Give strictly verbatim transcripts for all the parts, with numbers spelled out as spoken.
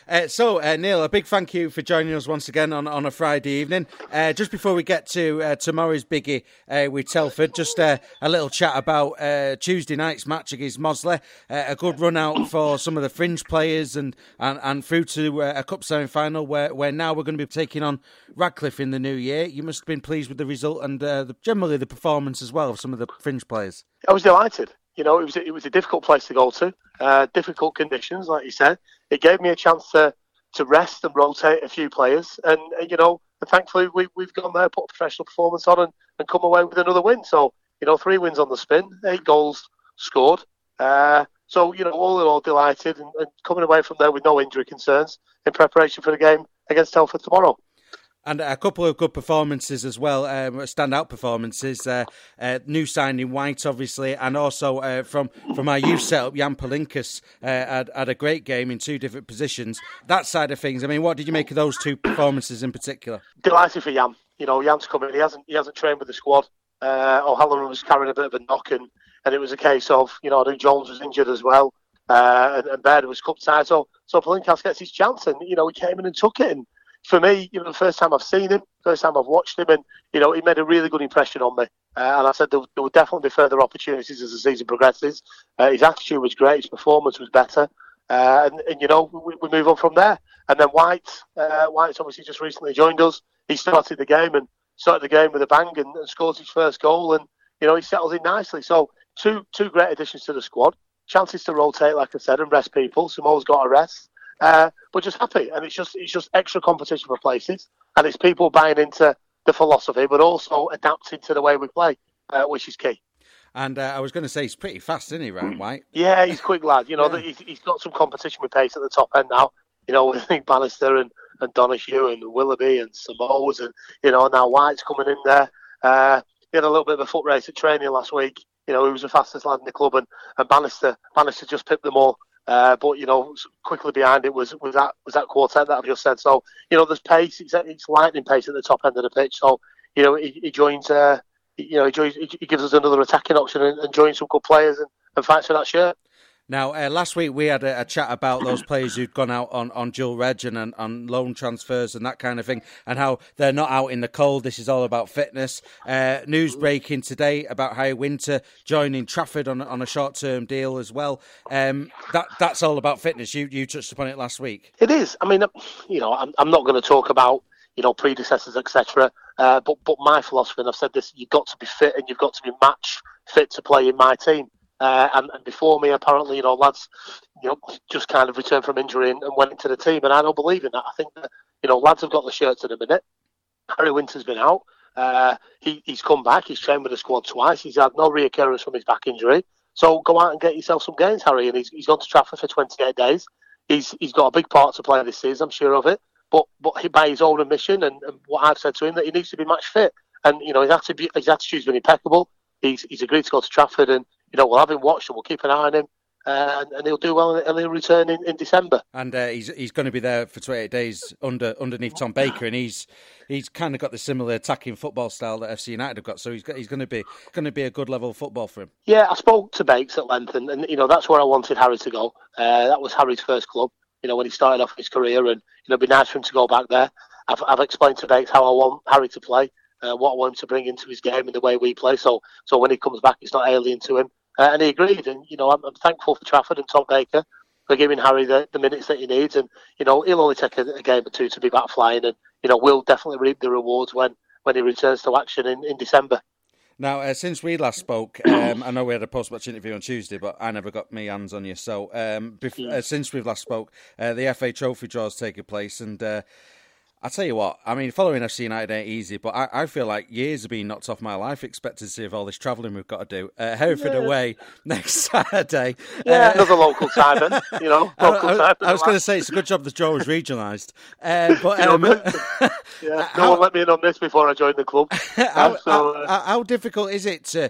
Uh, so, uh, Neil, a big thank you for joining us once again on, on a Friday evening. Uh, just before we get to uh, tomorrow's biggie uh, with Telford, just uh, a little chat about uh, Tuesday night's match against Mosley. Uh, a good run out for some of the fringe players and, and, and through to uh, a cup semi-final where, where now we're going to be taking on Radcliffe in the new year. You must have been pleased with the result and uh, the, generally the performance as well of some of the fringe players. I was delighted. You know, it was, it was a difficult place to go to, uh, difficult conditions, like you said. It gave me a chance to, to rest and rotate a few players. And, and you know, and thankfully we, we've gone there, put a professional performance on and, and come away with another win. So, you know, three wins on the spin, eight goals scored. Uh, so, you know, all in all, delighted and, and coming away from there with no injury concerns in preparation for the game against Telford tomorrow. And a couple of good performances as well, um, standout performances. Uh, uh, new signing White, obviously, and also uh, from, from our youth setup, Jan Palinkas uh, had, had a great game in two different positions. That side of things, I mean, what did you make of those two performances in particular? Delighted for Jan. You know, Jan's coming. He hasn't he hasn't trained with the squad. Uh, O'Halloran was carrying a bit of a knock, and, and it was a case of, you know, I think Jones was injured as well, uh, and, and Baird was cup side. So, so Palinkas gets his chance, and, you know, he came in and took it. And, for me, you know, the first time I've seen him, first time I've watched him, and, you know, he made a really good impression on me. Uh, and I said there, there will definitely be further opportunities as the season progresses. Uh, his attitude was great, his performance was better. Uh, and, and, you know, we, we move on from there. And then White, uh, White's obviously just recently joined us. He started the game and started the game with a bang and, and scored his first goal. And, you know, he settled in nicely. So two two great additions to the squad. Chances to rotate, like I said, and rest people. Samoa's got a rest. Uh, but just happy, and it's just it's just extra competition for places, and it's people buying into the philosophy, but also adapting to the way we play, uh, which is key. And uh, I was going to say, he's pretty fast, isn't he, Ryan White? Yeah, he's a quick lad. You know, yeah. he's, he's got some competition with pace at the top end now. You know, with Nick Bannister and, and Donahue and Willoughby and Samoas, and, you know, now White's coming in there. Uh, he had a little bit of a foot race at training last week. You know, he was the fastest lad in the club, and, and Bannister, Bannister just pipped them all. Uh, but, you know, quickly behind it was was that was that quartet that I've just said. So, you know, there's pace. It's, it's lightning pace at the top end of the pitch. So, you know, he, he joins, uh, you know, he, joins, he gives us another attacking option and, and joins some good players and, and fights for that shirt. Now, uh, last week we had a, a chat about those players who'd gone out on, on dual reg and, and on loan transfers and that kind of thing, and how they're not out in the cold. This is all about fitness. Uh, news breaking today about Harry Winter joining Trafford on, on a short-term deal as well. Um, that that's all about fitness. You you touched upon it last week. It is. I mean, you know, I'm, I'm not going to talk about, you know, predecessors, et cetera. Uh, but but my philosophy, and I've said this, you've got to be fit and you've got to be match fit to play in my team. Uh, and, and before me, apparently, you know, lads, you know, just kind of returned from injury and, and went into the team. And I don't believe in that. I think that, you know, lads have got the shirts at the minute. Harry Winter's been out. Uh, he, he's come back. He's trained with the squad twice. He's had no reoccurrence from his back injury. So go out and get yourself some gains, Harry. And he's, he's gone to Trafford for twenty-eight days. He's he's got a big part to play this season, I'm sure of it. But but by his own admission and, and what I've said to him, that he needs to be match fit. And, you know, his, attitude, his attitude's been impeccable. He's he's agreed to go to Trafford, and, you know, we'll have him watched and we'll keep an eye on him, uh, and, and he'll do well, and he'll return in, in December. And uh, he's he's going to be there for twenty-eight days under underneath Tom Baker, and he's he's kind of got the similar attacking football style that F C United have got. So he's got, he's going to be going to be a good level of football for him. Yeah, I spoke to Bakes at length, and, and you know, that's where I wanted Harry to go. Uh, that was Harry's first club. You know, when he started off his career, and, you know, it'd be nice for him to go back there. I've I've explained to Bakes how I want Harry to play. Uh, what I want him to bring into his game and the way we play. So, so when he comes back, it's not alien to him. Uh, and he agreed. And, you know, I'm, I'm thankful for Trafford and Tom Baker for giving Harry the, the minutes that he needs. And, you know, he'll only take a, a game or two to be back flying. And, you know, we'll definitely reap the rewards when, when he returns to action in, in December. Now, uh, since we last spoke, um, I know we had a post-match interview on Tuesday, but I never got my hands on you. So, um, bef- uh, since we've last spoke, uh, the F A Trophy draw's taken place, and uh, I'll tell you what, I mean, following F C United ain't easy, but I, I feel like years have been knocked off my life expectancy of all this travelling we've got to do. Uh, Hereford yeah. away next Saturday. Yeah, uh, another local time then, you know. Local I, I, time I was going to say, it's a good job the draw was regionalised. Uh, but um, yeah, no how, one let me in on this before I joined the club. How, so, uh, how, how difficult is it to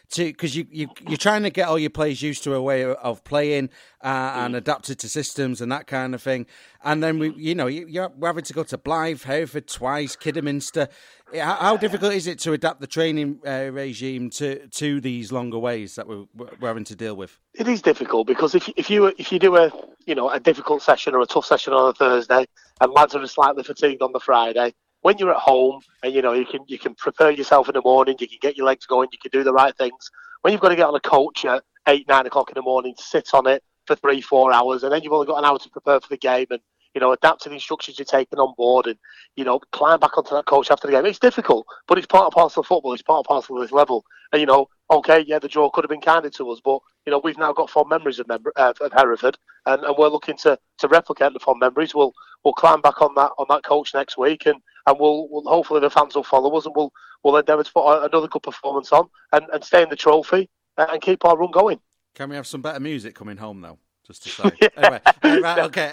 to because you, you you're trying to get all your players used to a way of playing uh, and adapted to systems and that kind of thing. And then we, you know, you, you're having to go to Blythe, Hereford twice, Kidderminster. How, how difficult is it to adapt the training uh, regime to, to these longer ways that we're, we're having to deal with? It is difficult because if if you if you do a you know a difficult session or a tough session on a Thursday and lads are slightly fatigued on the Friday, when you're at home and you know you can you can prepare yourself in the morning, you can get your legs going, you can do the right things. When you've got to get on a coach at eight nine o'clock in the morning, sit on it for three four hours, and then you've only got an hour to prepare for the game and you know adapt to the instructions you're taking on board and you know climb back onto that coach after the game. It's difficult, but it's part and parcel of football. It's part and parcel of this level. And you know, okay, yeah, the draw could have been kinder to us, but you know we've now got fond memories of, mem- uh, of Hereford, and, and we're looking to, to replicate the fond memories. We'll we'll climb back on that on that coach next week, and, and we'll, we'll hopefully the fans will follow us, and we'll we'll endeavour to put another good performance on and, and stay in the trophy and keep our run going. Can we have some better music coming home though? Just to say. Yeah. Anyway, uh, right, okay.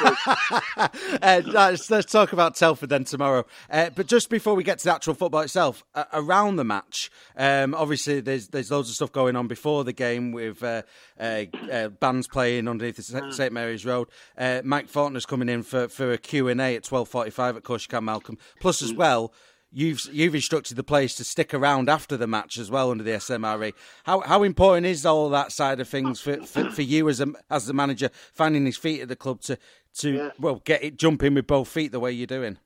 uh, let's, let's talk about Telford then tomorrow. Uh, but just before we get to the actual football itself, uh, around the match, um, obviously there's there's loads of stuff going on before the game with uh, uh, uh, bands playing underneath St Mary's Road. Uh, Mike Faulkner's coming in for, for a Q and A at twelve forty-five at Course You Can, Malcolm. Plus as well, You've you've instructed the players to stick around after the match as well under the S M R E. How how important is all that side of things for, for, for you as a, as the manager, finding his feet at the club to to yeah. well get it jumping with both feet the way you're doing?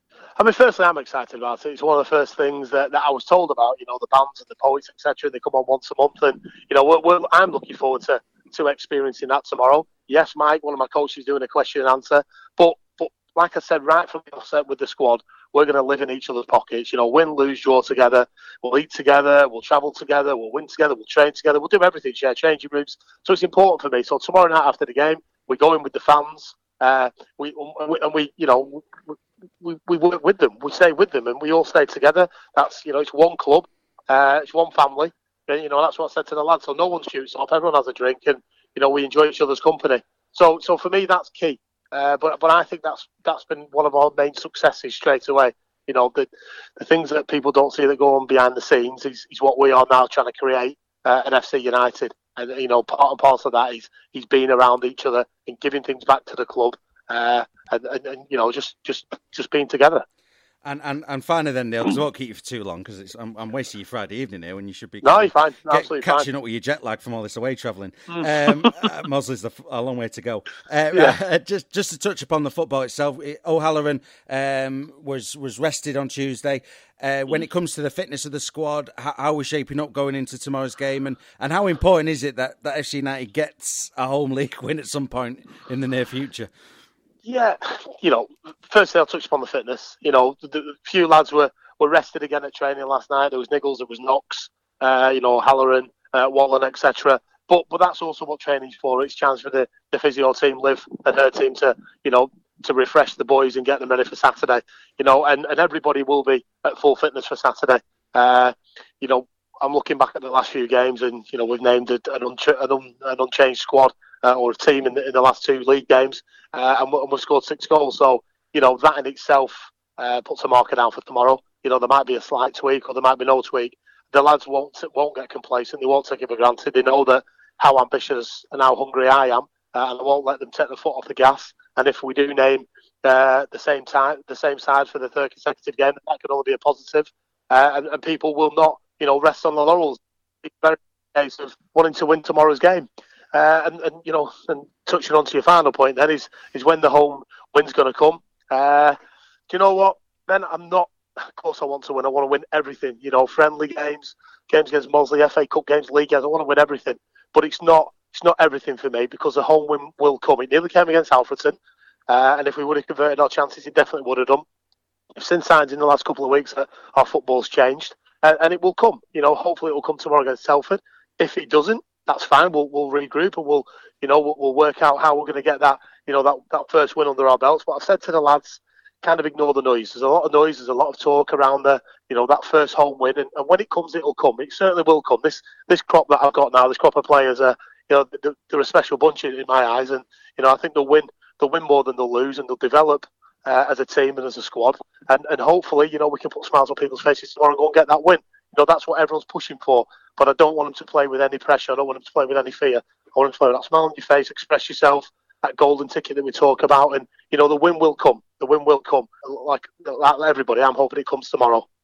I mean, firstly, I'm excited about it. It's one of the first things that, that I was told about. You know, the bands and the poets, et cetera. They come on once a month, and you know, we're, we're, I'm looking forward to to experiencing that tomorrow. Yes, Mike, one of my coaches, doing a question and answer, but but like I said, right from the offset with the squad, we're going to live in each other's pockets. You know, win, lose, draw together. We'll eat together. We'll travel together. We'll win together. We'll train together. We'll do everything, share changing rooms. So it's important for me. So tomorrow night after the game, we go in with the fans. Uh, we and we, you know, we, we work with them. We stay with them, and we all stay together. That's, you know, it's one club. Uh, it's one family. And, you know, that's what I said to the lads. So no one shoots off. Everyone has a drink, and you know, we enjoy each other's company. So, so for me, that's key. Uh, but but I think that's that's been one of our main successes straight away. You know, the the things that people don't see that go on behind the scenes is, is what we are now trying to create uh, at F C United. And, you know, part and parcel of that is he's being around each other and giving things back to the club uh, and, and, and, you know, just, just, just being together. And, and and finally then, Neil, because I won't keep you for too long, because I'm, I'm wasting your Friday evening here when you should be no, you're fine. No, get, absolutely catching fine. up with your jet lag from all this away travelling. Mm. Um, uh, Mosley's a, a long way to go. Uh, yeah. uh, just just to touch upon the football itself, O'Halloran um, was, was rested on Tuesday. Uh, when it comes to the fitness of the squad, how, how we're shaping up going into tomorrow's game, and, and how important is it that, that F C United gets a home league win at some point in the near future? Yeah, you know, firstly I'll touch upon the fitness. You know, the, the few lads were, were rested again at training last night. There was Niggles, there was Knox, uh, you know, Halloran, uh, Wallen, et cetera. But but that's also what training's for. It's a chance for the, the physio team, Liv and her team, to, you know, to refresh the boys and get them ready for Saturday. You know, and, and everybody will be at full fitness for Saturday. Uh, you know, I'm looking back at the last few games, and you know, we've named an, un- an, un- an unchanged squad. Uh, or a team in the, in the last two league games, uh, and, and we've scored six goals. So, you know, that in itself uh, puts a marker down for tomorrow. You know, there might be a slight tweak or there might be no tweak. The lads won't won't get complacent. They won't take it for granted. They know that how ambitious and how hungry I am, uh, and I won't let them take the foot off the gas. And if we do name uh, the same time, the same side for the third consecutive game, that could only be a positive. Uh, and, and people will not, you know, rest on the laurels. It's a very case of wanting to win tomorrow's game. Uh, and, and, you know, and touching on to your final point then is, is when the home win's going to come. Uh, do you know what, Ben? I'm not, of course I want to win. I want to win everything. You know, friendly games, games against Mosley, F A Cup games, league games. I want to win everything. But it's not it's not everything for me, because the home win will come. It nearly came against Alfreton. Uh, and if we would have converted our chances, it definitely would have done. I've seen signs in the last couple of weeks that our football's changed. Uh, and it will come. You know, hopefully it will come tomorrow against Telford. If it doesn't, that's fine. We'll we'll regroup and we'll you know we'll, we'll work out how we're going to get that you know that, that first win under our belts. But I've said to the lads, kind of ignore the noise. There's a lot of noise. There's a lot of talk around the you know that first home win, and, and when it comes, it'll come. It certainly will come. This this crop that I've got now, this crop of players, are you know they're, they're a special bunch in, in my eyes, and you know I think they'll win they'll win more than they'll lose, and they'll develop uh, as a team and as a squad, and and hopefully you know we can put smiles on people's faces tomorrow and go and get that win. You know, that's what everyone's pushing for. But I don't want them to play with any pressure. I don't want them to play with any fear. I want them to play with that smile on your face, express yourself, that golden ticket that we talk about. And, you know, the win will come. The win will come. Like, like everybody, I'm hoping it comes tomorrow.